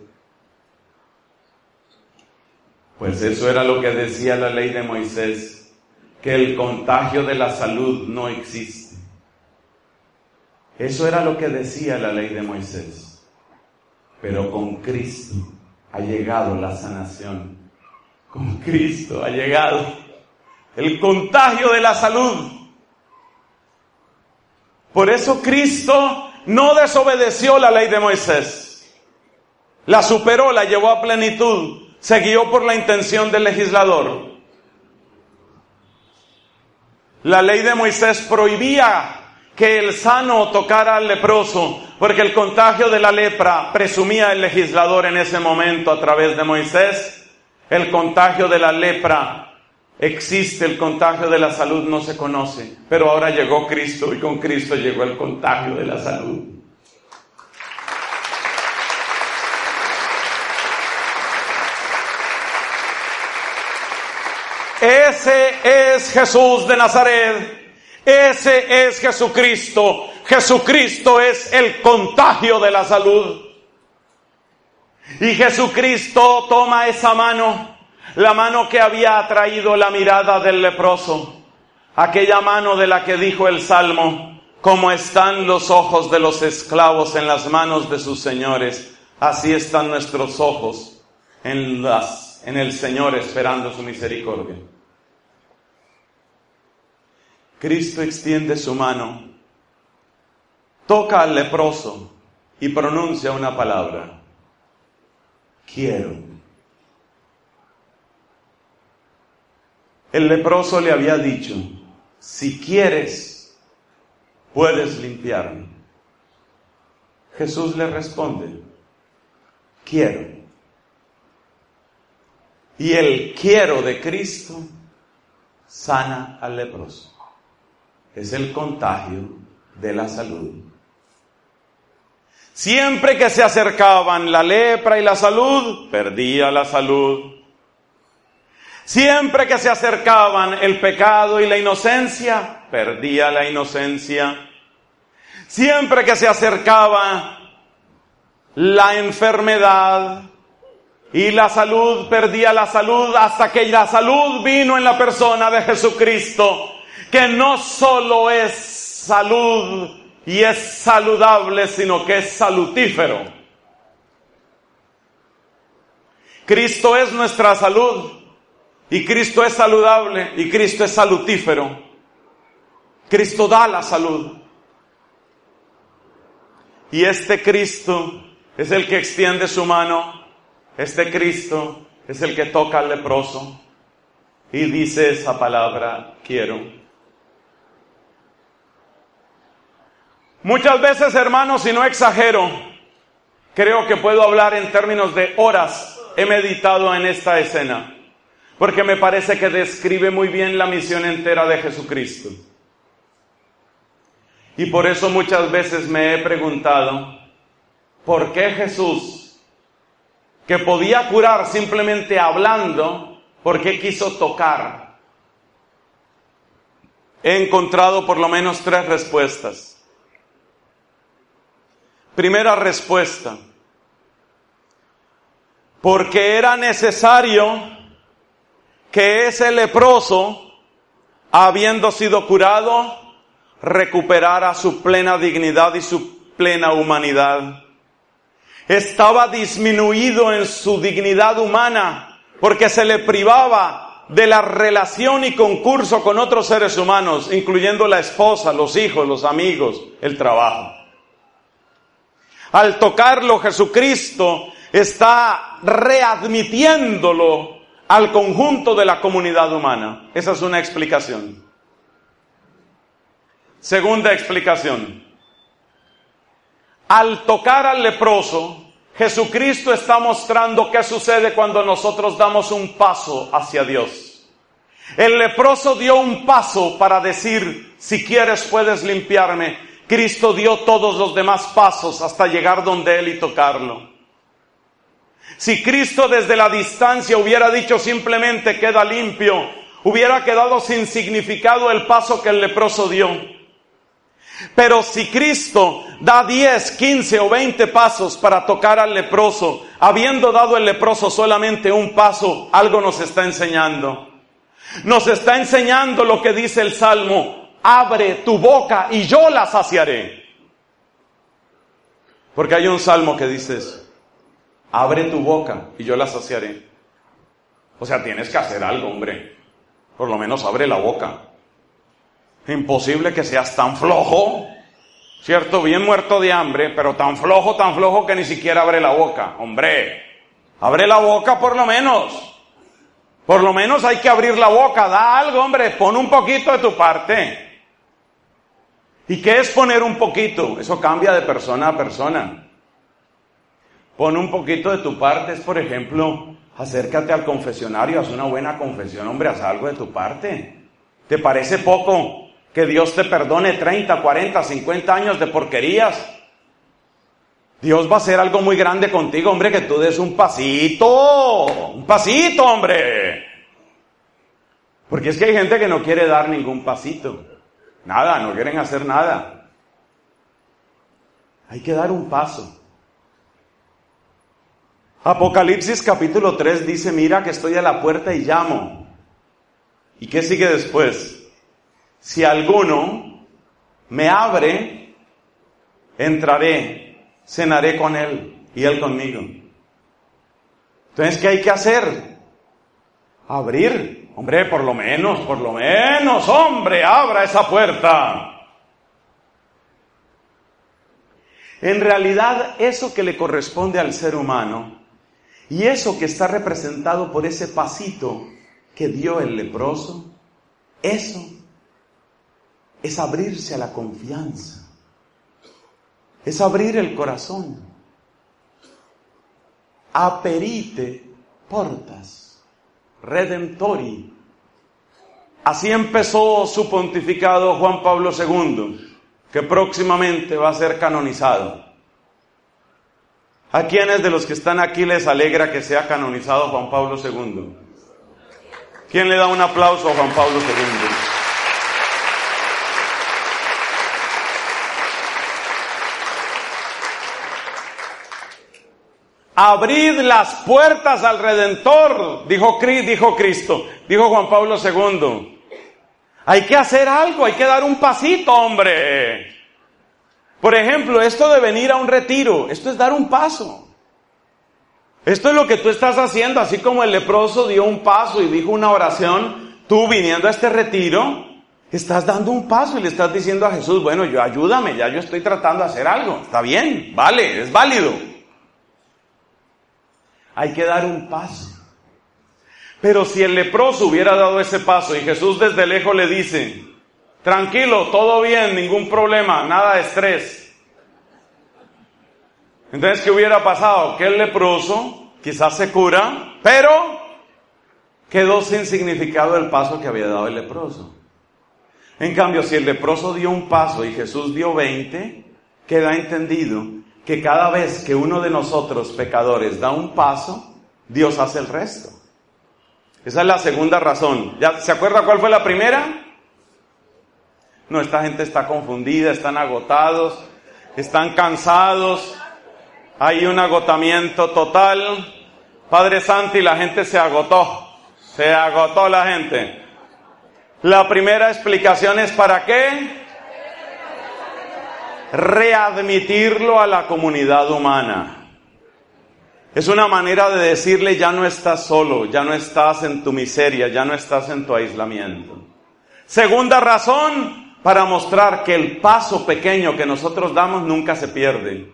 Pues eso era lo que decía la ley de Moisés, que el contagio de la salud no existe. Eso era lo que decía la ley de Moisés. Pero con Cristo ha llegado la sanación. Con Cristo ha llegado el contagio de la salud. Por eso Cristo no desobedeció la ley de Moisés. La superó, la llevó a plenitud. Se guió por la intención del legislador. La ley de Moisés prohibía que el sano tocara al leproso, porque el contagio de la lepra, presumía el legislador en ese momento a través de Moisés, el contagio de la lepra existe, el contagio de la salud no se conoce, pero ahora llegó Cristo y con Cristo llegó el contagio de la salud. Ese es Jesús de Nazaret, ese es Jesucristo. Jesucristo es el contagio de la salud. Y Jesucristo toma esa mano, la mano que había atraído la mirada del leproso, aquella mano de la que dijo el Salmo, como están los ojos de los esclavos en las manos de sus señores, así están nuestros ojos en el Señor esperando su misericordia. Cristo extiende su mano toca al leproso y pronuncia una palabra: quiero. El leproso le había dicho: si quieres, puedes limpiarme. Jesús le responde: quiero. Y el quiero de Cristo sana al leproso. Es el contagio de la salud. Siempre que se acercaban la lepra y la salud, perdía la salud. Siempre que se acercaban el pecado y la inocencia, perdía la inocencia. Siempre que se acercaba la enfermedad y la salud, perdía la salud, hasta que la salud vino en la persona de Jesucristo, que no solo es salud y es saludable, sino que es salutífero. Cristo es nuestra salud, y Cristo es saludable, y Cristo es salutífero. Cristo da la salud. Y este Cristo es el que extiende su mano. Este Cristo es el que toca al leproso y dice esa palabra: quiero. Muchas veces, hermanos, y no exagero, creo que puedo hablar en términos de horas. He meditado en esta escena, porque me parece que describe muy bien la misión entera de Jesucristo. Y por eso muchas veces me he preguntado, ¿por qué Jesús, que podía curar simplemente hablando, por qué quiso tocar? He encontrado por lo menos 3 respuestas. Primera respuesta: porque era necesario que ese leproso, habiendo sido curado, recuperara su plena dignidad y su plena humanidad. Estaba disminuido en su dignidad humana porque se le privaba de la relación y concurso con otros seres humanos, incluyendo la esposa, los hijos, los amigos, el trabajo. Al tocarlo, Jesucristo está readmitiéndolo al conjunto de la comunidad humana. Esa es una explicación. Segunda explicación: al tocar al leproso, Jesucristo está mostrando qué sucede cuando nosotros damos un paso hacia Dios. El leproso dio un paso para decir: si quieres puedes limpiarme. Cristo dio todos los demás pasos hasta llegar donde Él y tocarlo. Si Cristo desde la distancia hubiera dicho simplemente queda limpio, hubiera quedado sin significado el paso que el leproso dio. Pero si Cristo da 10, 15 o 20 pasos para tocar al leproso, habiendo dado el leproso solamente un paso, algo nos está enseñando. Nos está enseñando lo que dice el Salmo: abre tu boca y yo la saciaré. Porque hay un salmo que dice eso: abre tu boca y yo la saciaré. O sea, tienes que hacer algo, hombre. Por lo menos abre la boca. Imposible que seas tan flojo, ¿cierto? Bien muerto de hambre, pero tan flojo que ni siquiera abre la boca. Hombre, abre la boca por lo menos. Por lo menos hay que abrir la boca. Da algo, hombre. Pon un poquito de tu parte. ¿Y qué es poner un poquito? Eso cambia de persona a persona. Pon un poquito de tu parte es, por ejemplo, acércate al confesionario, haz una buena confesión, hombre, haz algo de tu parte. ¿Te parece poco que Dios te perdone 30, 40, 50 años de porquerías? Dios va a hacer algo muy grande contigo, hombre, que tú des un pasito, hombre. Porque es que hay gente que no quiere dar ningún pasito. Nada, no quieren hacer nada. Hay que dar un paso. Apocalipsis capítulo 3 dice: mira que estoy a la puerta y llamo. ¿Y qué sigue después? Si alguno me abre, entraré, cenaré con él y él conmigo. Entonces, ¿qué hay que hacer? Abrir. Hombre, por lo menos, hombre, abra esa puerta. En realidad, eso que le corresponde al ser humano y eso que está representado por ese pasito que dio el leproso, eso es abrirse a la confianza, es abrir el corazón. Aperite portas redemptori. Así empezó su pontificado Juan Pablo II, que próximamente va a ser canonizado. ¿A quiénes de los que están aquí les alegra que sea canonizado Juan Pablo II? ¿Quién le da un aplauso a Juan Pablo II? Abrid las puertas al Redentor, dijo Cristo, dijo Juan Pablo II. Hay que hacer algo, hay que dar un pasito, hombre. Por ejemplo, esto de venir a un retiro, esto es dar un paso. Esto es lo que tú estás haciendo, así como el leproso dio un paso y dijo una oración, tú viniendo a este retiro, estás dando un paso y le estás diciendo a Jesús, bueno, ayúdame, ya yo estoy tratando de hacer algo. Está bien, vale, es válido. Hay que dar un paso. Pero si el leproso hubiera dado ese paso y Jesús desde lejos le dice, tranquilo, todo bien, ningún problema, nada de estrés. Entonces, ¿qué hubiera pasado? Que el leproso quizás se cura, pero quedó sin significado el paso que había dado el leproso. En cambio, si el leproso dio un paso y Jesús dio 20, queda entendido que cada vez que uno de nosotros pecadores da un paso, Dios hace el resto. Esa es la segunda razón. ¿Ya se acuerda cuál fue la primera? No, esta gente está confundida, están agotados, están cansados, hay un agotamiento total. Padre Santi, la gente se agotó la gente. La primera explicación es ¿para qué? Readmitirlo a la comunidad humana. Es una manera de decirle, ya no estás solo, ya no estás en tu miseria, ya no estás en tu aislamiento. Segunda razón, para mostrar que el paso pequeño que nosotros damos nunca se pierde.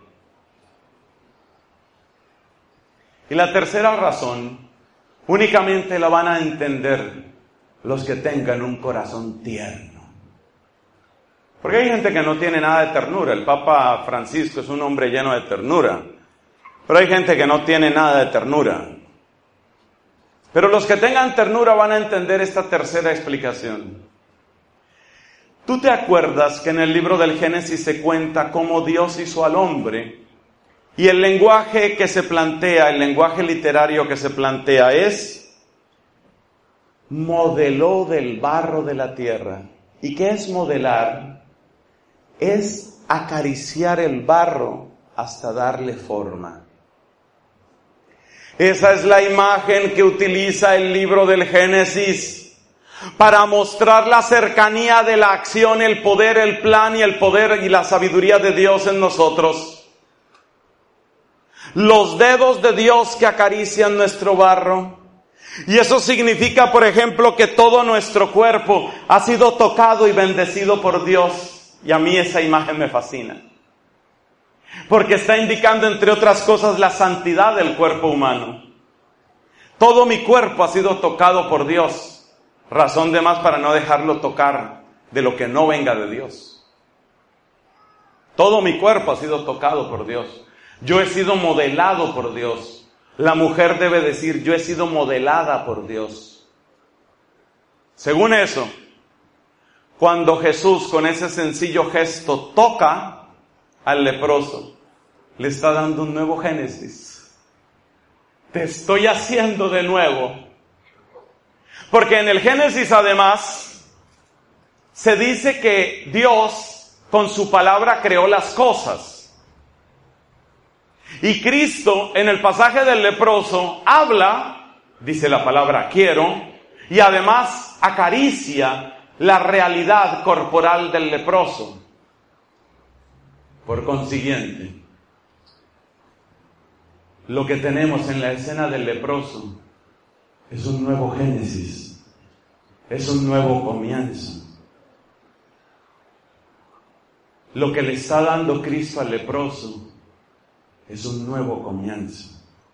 Y la tercera razón, únicamente la van a entender los que tengan un corazón tierno. Porque hay gente que no tiene nada de ternura. El Papa Francisco es un hombre lleno de ternura. Pero hay gente que no tiene nada de ternura. Pero los que tengan ternura van a entender esta tercera explicación. ¿Tú te acuerdas que en el libro del Génesis se cuenta cómo Dios hizo al hombre? Y el lenguaje que se plantea, el lenguaje literario que se plantea es: modeló del barro de la tierra. ¿Y qué es modelar? Es acariciar el barro hasta darle forma. Esa es la imagen que utiliza el libro del Génesis para mostrar la cercanía de la acción, el poder, el plan y el poder y la sabiduría de Dios en nosotros. Los dedos de Dios que acarician nuestro barro. Y eso significa, por ejemplo, que todo nuestro cuerpo ha sido tocado y bendecido por Dios. Y a mí esa imagen me fascina. Porque está indicando, entre otras cosas, la santidad del cuerpo humano. Todo mi cuerpo ha sido tocado por Dios. Razón de más para no dejarlo tocar de lo que no venga de Dios. Todo mi cuerpo ha sido tocado por Dios. Yo he sido modelado por Dios. La mujer debe decir, yo he sido modelada por Dios. Según eso, cuando Jesús con ese sencillo gesto toca al leproso, le está dando un nuevo Génesis. Te estoy haciendo de nuevo. Porque en el Génesis además se dice que Dios con su palabra creó las cosas. Y Cristo en el pasaje del leproso habla, dice la palabra quiero, y además acaricia la realidad corporal del leproso. Por consiguiente, lo que tenemos en la escena del leproso es un nuevo Génesis, es un nuevo comienzo. lo que le está dando Cristo al leproso es un nuevo comienzo.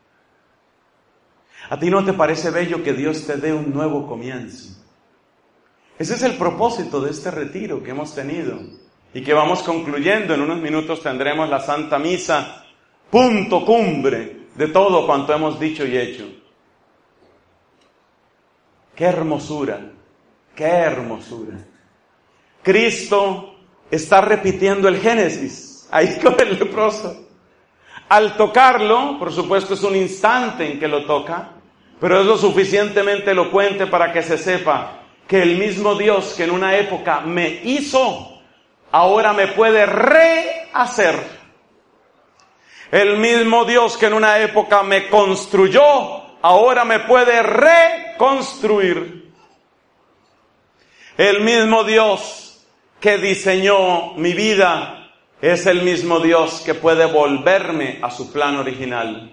¿A ti no te parece bello que Dios te dé un nuevo comienzo? Ese es el propósito de este retiro que hemos tenido y que vamos concluyendo. En unos minutos tendremos la Santa Misa, punto cumbre de todo cuanto hemos dicho y hecho. ¡Qué hermosura! ¡Qué hermosura! Cristo está repitiendo el Génesis, ahí con el leproso. Al tocarlo, por supuesto es un instante en que lo toca, pero es lo suficientemente elocuente para que se sepa que el mismo Dios que en una época me hizo, ahora me puede rehacer. El mismo Dios que en una época me construyó, ahora me puede reconstruir. El mismo Dios que diseñó mi vida es el mismo Dios que puede volverme a su plan original.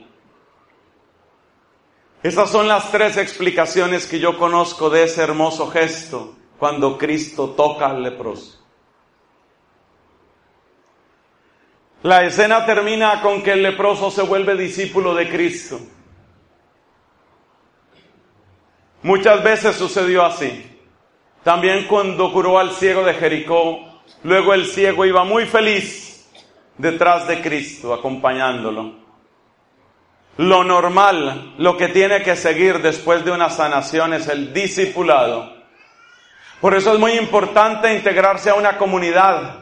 Esas son las tres explicaciones que yo conozco de ese hermoso gesto cuando Cristo toca al leproso. La escena termina con que el leproso se vuelve discípulo de Cristo. Muchas veces sucedió así. También cuando curó al ciego de Jericó, luego el ciego iba muy feliz detrás de Cristo, acompañándolo. Lo normal, lo que tiene que seguir después de una sanación es el discipulado. Por eso es muy importante integrarse a una comunidad.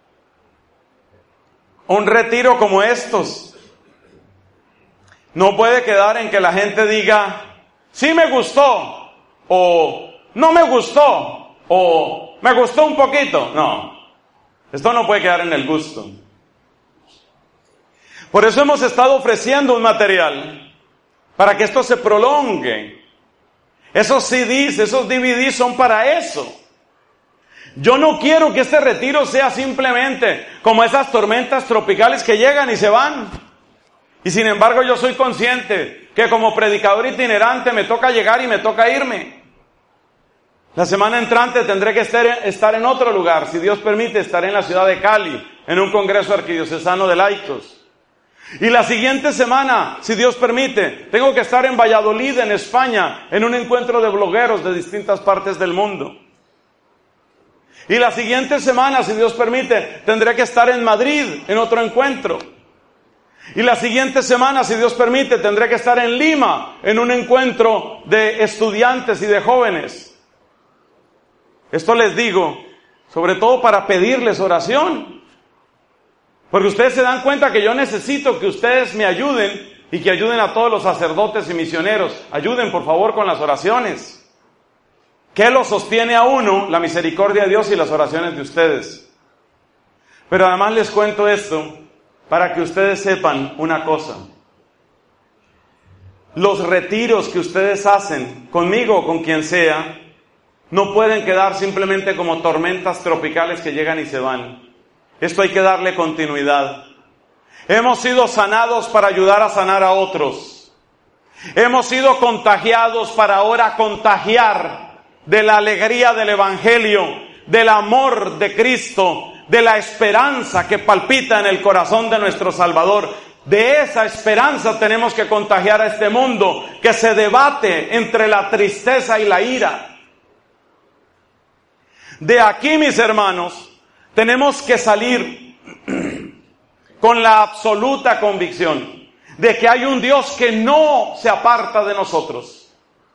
Un retiro como estos no puede quedar en que la gente diga, sí me gustó, o no me gustó, o me gustó un poquito. No, esto no puede quedar en el gusto. Por eso hemos estado ofreciendo un material para que esto se prolongue. Esos CDs, esos DVDs son para eso. Yo no quiero que este retiro sea simplemente como esas tormentas tropicales que llegan y se van. Y sin embargo yo soy consciente que como predicador itinerante me toca llegar y me toca irme. La semana entrante tendré que estar en otro lugar. Si Dios permite, estaré en la ciudad de Cali, en un congreso arquidiocesano de laicos. Y la siguiente semana, si Dios permite, tengo que estar en Valladolid, en España, en un encuentro de blogueros de distintas partes del mundo. Y la siguiente semana, si Dios permite, tendré que estar en Madrid, en otro encuentro. Y la siguiente semana, si Dios permite, tendré que estar en Lima, en un encuentro de estudiantes y de jóvenes. Esto les digo, sobre todo para pedirles oración. Porque ustedes se dan cuenta que yo necesito que ustedes me ayuden y que ayuden a todos los sacerdotes y misioneros. Ayuden, por favor, con las oraciones. ¿Qué lo sostiene a uno? La misericordia de Dios y las oraciones de ustedes. Pero además les cuento esto para que ustedes sepan una cosa. Los retiros que ustedes hacen, conmigo o con quien sea, no pueden quedar simplemente como tormentas tropicales que llegan y se van. Esto hay que darle continuidad. Hemos sido sanados para ayudar a sanar a otros. Hemos sido contagiados para ahora contagiar de la alegría del Evangelio, del amor de Cristo, de la esperanza que palpita en el corazón de nuestro Salvador. De esa esperanza tenemos que contagiar a este mundo que se debate entre la tristeza y la ira. De aquí, mis hermanos, tenemos que salir con la absoluta convicción de que hay un Dios que no se aparta de nosotros.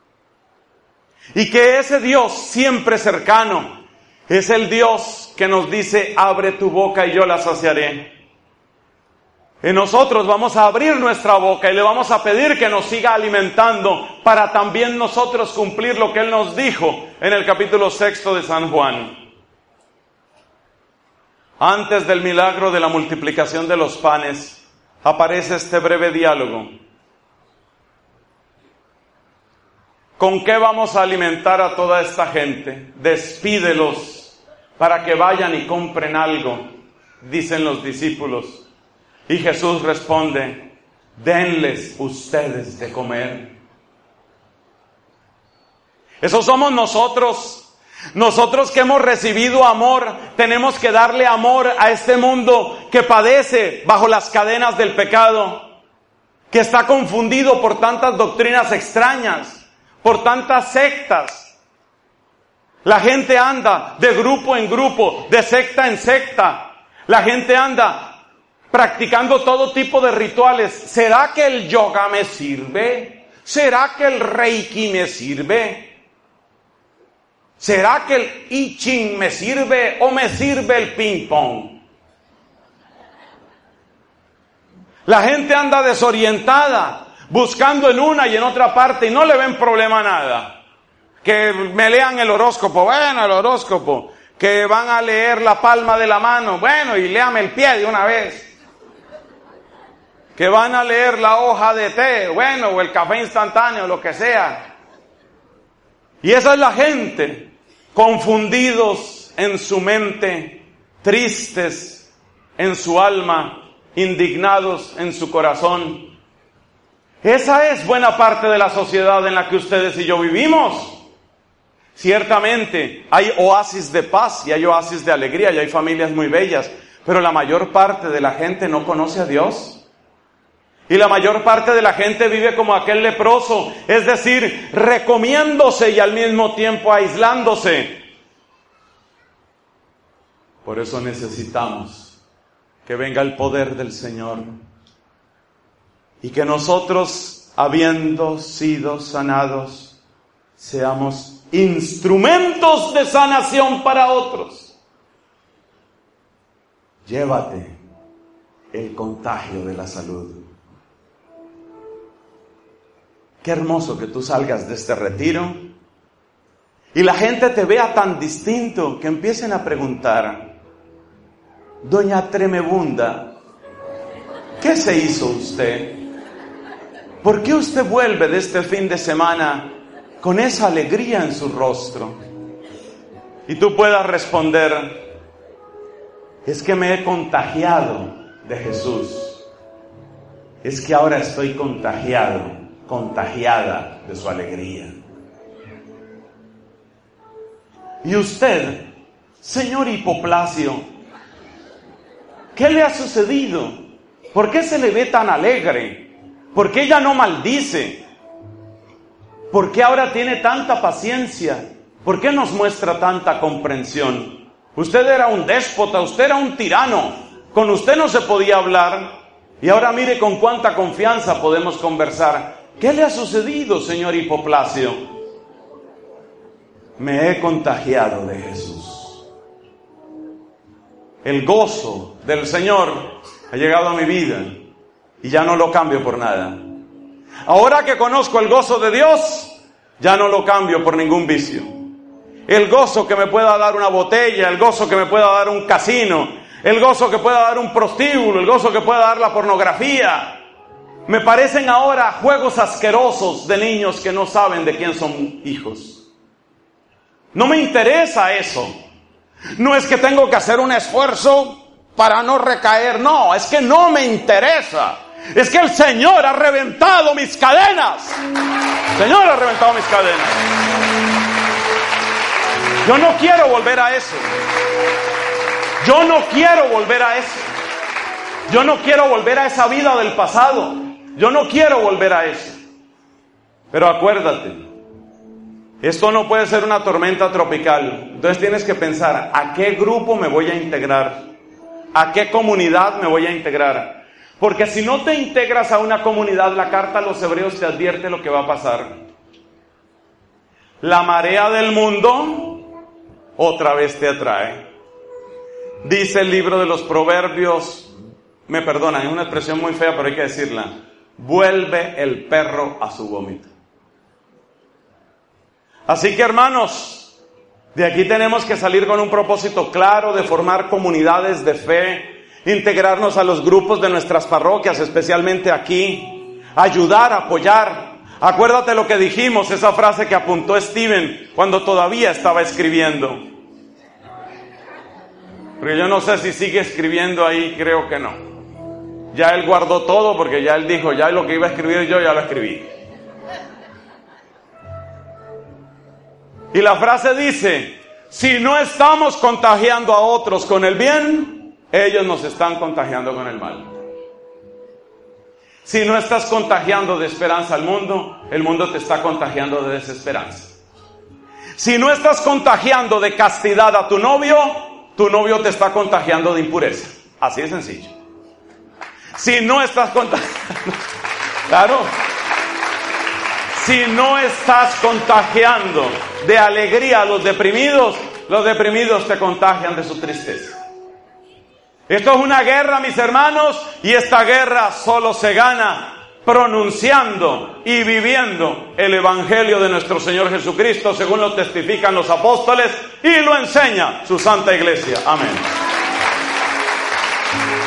Y que ese Dios siempre cercano es el Dios que nos dice, abre tu boca y yo la saciaré. Y nosotros vamos a abrir nuestra boca y le vamos a pedir que nos siga alimentando para también nosotros cumplir lo que Él nos dijo en el capítulo 6 de San Juan. Antes del milagro de la multiplicación de los panes, aparece este breve diálogo. ¿Con qué vamos a alimentar a toda esta gente? Despídelos para que vayan y compren algo, dicen los discípulos. Y Jesús responde, denles ustedes de comer. Esos somos nosotros. Nosotros que hemos recibido amor, tenemos que darle amor a este mundo que padece bajo las cadenas del pecado, que está confundido por tantas doctrinas extrañas, por tantas sectas. La gente anda de grupo en grupo, de secta en secta. La gente anda practicando todo tipo de rituales. ¿Será que el yoga me sirve? ¿Será que el reiki me sirve? ¿Será que el I Ching me sirve o me sirve el ping pong? La gente anda desorientada, buscando en una y en otra parte y no le ven problema a nada. Que me lean el horóscopo, bueno, el horóscopo. Que van a leer la palma de la mano, bueno, y léame el pie de una vez. Que van a leer la hoja de té, bueno, o el café instantáneo, lo que sea. Y esa es la gente, confundidos en su mente, tristes en su alma, indignados en su corazón. Esa es buena parte de la sociedad en la que ustedes y yo vivimos. Ciertamente hay oasis de paz y hay oasis de alegría y hay familias muy bellas, pero la mayor parte de la gente no conoce a Dios. Y la mayor parte de la gente vive como aquel leproso, es decir, recomiéndose y al mismo tiempo aislándose. Por eso necesitamos que venga el poder del Señor y que nosotros, habiendo sido sanados, seamos instrumentos de sanación para otros. Llévate el contagio de la salud. Qué hermoso que tú salgas de este retiro y la gente te vea tan distinto que empiecen a preguntar: Doña Tremebunda, ¿qué se hizo usted? ¿Por qué usted vuelve de este fin de semana con esa alegría en su rostro? Y tú puedas responder: es que me he contagiado de Jesús. Es que ahora estoy contagiada de su alegría. Y usted, señor Hipoplacio, ¿qué le ha sucedido? ¿Por qué se le ve tan alegre? ¿Por qué ya no maldice? ¿Por qué ahora tiene tanta paciencia? ¿Por qué nos muestra tanta comprensión? Usted era un déspota, usted era un tirano, con usted no se podía hablar, y ahora mire con cuánta confianza podemos conversar. ¿Qué le ha sucedido, señor Hipoplacio? Me he contagiado de Jesús. El gozo del Señor ha llegado a mi vida y ya no lo cambio por nada. Ahora que conozco el gozo de Dios, ya no lo cambio por ningún vicio. El gozo que me pueda dar una botella, el gozo que me pueda dar un casino, el gozo que pueda dar un prostíbulo, el gozo que pueda dar la pornografía, me parecen ahora juegos asquerosos de niños que no saben de quién son hijos. No me interesa eso. No es que tengo que hacer un esfuerzo para no recaer, no, es que no me interesa. Es que el Señor ha reventado mis cadenas. El Señor ha reventado mis cadenas. Yo no quiero volver a eso. Yo no quiero volver a eso. Yo no quiero volver a esa vida del pasado. Yo no quiero volver a eso. Pero acuérdate, esto no puede ser una tormenta tropical. Entonces tienes que pensar, ¿a qué grupo me voy a integrar? ¿A qué comunidad me voy a integrar? Porque si no te integras a una comunidad, la carta a los Hebreos te advierte lo que va a pasar. La marea del mundo otra vez te atrae. Dice el libro de los Proverbios, me perdonan, es una expresión muy fea, pero hay que decirla: vuelve el perro a su vómito. Así que, hermanos, de aquí tenemos que salir con un propósito claro de formar comunidades de fe, integrarnos a los grupos de nuestras parroquias, especialmente aquí, ayudar, apoyar. Acuérdate lo que dijimos, esa frase que apuntó Steven cuando todavía estaba escribiendo. Porque yo no sé si sigue escribiendo ahí, creo que no. Ya él guardó todo porque ya él dijo, ya lo que iba a escribir yo ya lo escribí. Y la frase dice: Si no estamos contagiando a otros con el bien, ellos nos están contagiando con el mal. Si no estás contagiando de esperanza al mundo, el mundo te está contagiando de desesperanza. Si no estás contagiando de castidad a tu novio te está contagiando de impureza. Así de sencillo. Si no estás contagiando, claro, si no estás contagiando de alegría a los deprimidos te contagian de su tristeza. Esto es una guerra, mis hermanos, y esta guerra solo se gana pronunciando y viviendo el Evangelio de nuestro Señor Jesucristo, según lo testifican los apóstoles y lo enseña su Santa Iglesia. Amén.